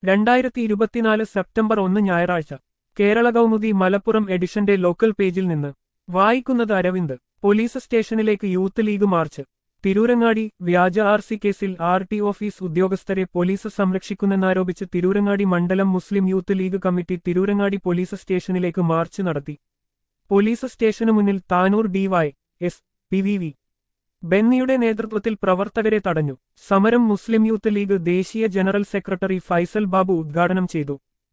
2024 September 1 ഞായറാഴ്ച കേരള കൗമുദി മലപ്പുറം എഡിഷന്റെ local പേജിൽ നിന്ന് വായിക്കുന്നത് അരവിന്ദ്. പോലീസ് സ്റ്റേഷനിലേക്ക് യൂത്ത് ലീഗ് മാർച്ച്. തിരൂരങ്ങാടി വ്യാജ RC കേസിൽ RT ഓഫീസ് ഉദ്യോഗസ്ഥരെ പോലീസ് സംരക്ഷിക്കുന്നെന്നാരോപിച്ച് തിരൂരങ്ങാടി മണ്ഡലം Muslim youth league committee Tirurangadi police സ്റ്റേഷനിലേക്ക് മാർച്ച് നടത്തി. പോലീസ് സ്റ്റേഷനു മുന്നിൽ താനൂർ DY.S. PVV. ബെന്നിയുടെ നേതൃത്വത്തിൽ പ്രവർത്തകരെ തടഞ്ഞു. സമരം മുസ്ലിം യൂത്ത് ലീഗ് ദേശീയ ജനറൽ സെക്രട്ടറി ഫൈസൽ ബാബു ഉദ്ഘാടനം ചെയ്തു.